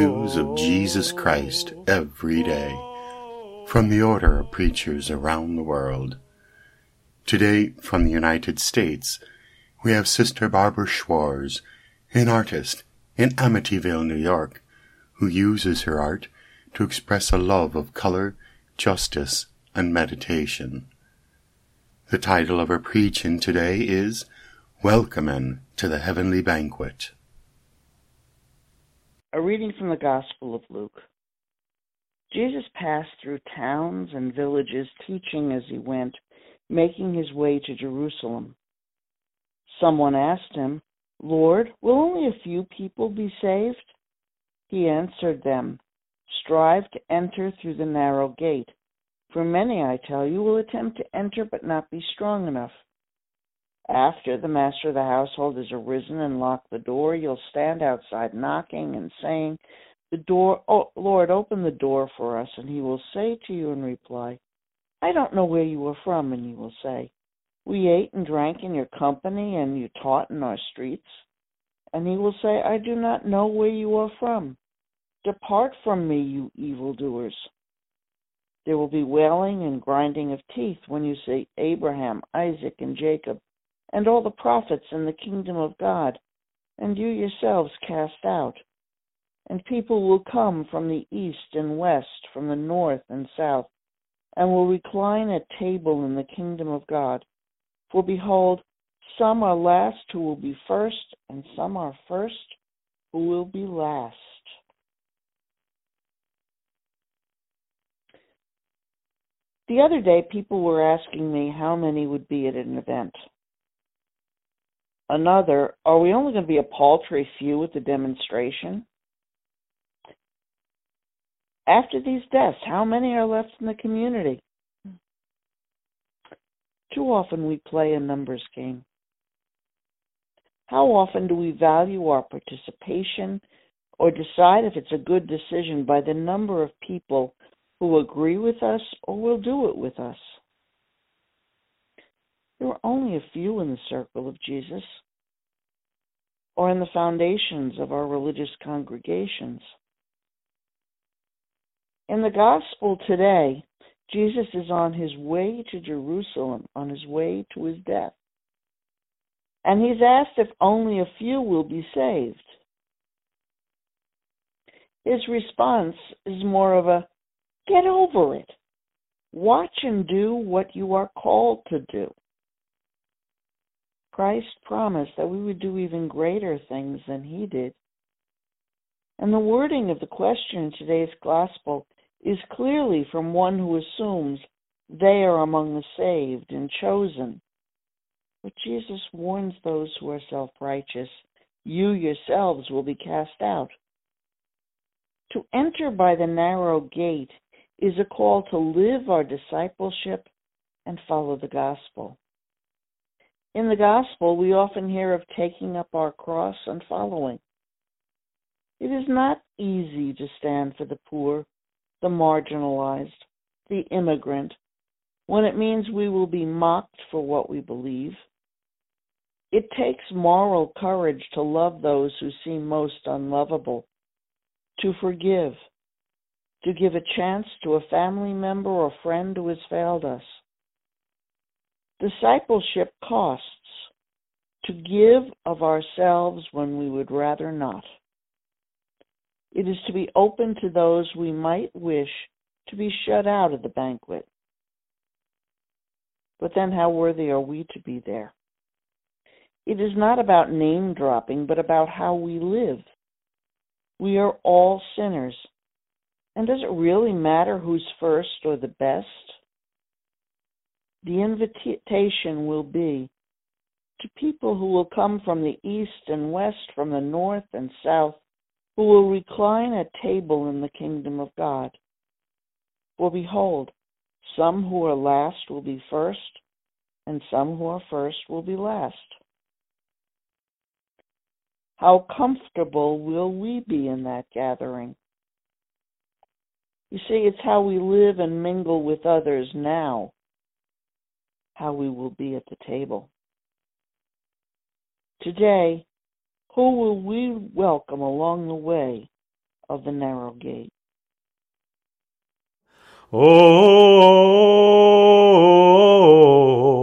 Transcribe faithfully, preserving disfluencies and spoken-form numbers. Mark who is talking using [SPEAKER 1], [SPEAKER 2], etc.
[SPEAKER 1] news of Jesus Christ every day from the order of preachers around the world. Today, from the United States, we have Sister Barbara Schwarz, an artist in Amityville, New York, who uses her art to express a love of color, justice, and meditation. The title of her preaching today is Welcoming to the Heavenly Banquet.
[SPEAKER 2] A reading from the Gospel of Luke. Jesus passed through towns and villages, teaching as he went, making his way to Jerusalem. Someone asked him, "Lord, will only a few people be saved?" He answered them, "Strive to enter through the narrow gate, for many, I tell you, will attempt to enter but not be strong enough. After the master of the household has arisen and locked the door, you'll stand outside knocking and saying, 'The door, oh, Lord, open the door for us.' And he will say to you in reply, 'I don't know where you are from.' And you will say, 'We ate and drank in your company, and you taught in our streets.' And he will say, 'I do not know where you are from. Depart from me, you evildoers.' There will be wailing and grinding of teeth when you see Abraham, Isaac, and Jacob, and all the prophets in the kingdom of God, and you yourselves cast out. And people will come from the east and west, from the north and south, and will recline at table in the kingdom of God. For behold, some are last who will be first, and some are first who will be last." The other day, people were asking me how many would be at an event. Another, "Are we only going to be a paltry few at the demonstration?" After these deaths, how many are left in the community? Too often we play a numbers game. How often do we value our participation or decide if it's a good decision by the number of people who agree with us or will do it with us? There were only a few in the circle of Jesus, or in the foundations of our religious congregations. In the gospel today, Jesus is on his way to Jerusalem, on his way to his death. And he's asked if only a few will be saved. His response is more of a, "Get over it. Watch and do what you are called to do." Christ promised that we would do even greater things than he did. And the wording of the question in today's gospel is clearly from one who assumes they are among the saved and chosen. But Jesus warns those who are self-righteous, "You yourselves will be cast out." To enter by the narrow gate is a call to live our discipleship and follow the gospel. In the gospel, we often hear of taking up our cross and following. It is not easy to stand for the poor, the marginalized, the immigrant, when it means we will be mocked for what we believe. It takes moral courage to love those who seem most unlovable, to forgive, to give a chance to a family member or friend who has failed us. Discipleship costs to give of ourselves when we would rather not. It is to be open to those we might wish to be shut out of the banquet. But then how worthy are we to be there? It is not about name dropping, but about how we live. We are all sinners. And does it really matter who's first or the best? The invitation will be to people who will come from the east and west, from the north and south, who will recline at table in the kingdom of God. For behold, some who are last will be first, and some who are first will be last. How comfortable will we be in that gathering? You see, it's how we live and mingle with others now, how we will be at the table. Today, who will we welcome along the way of the narrow gate.
[SPEAKER 3] Oh,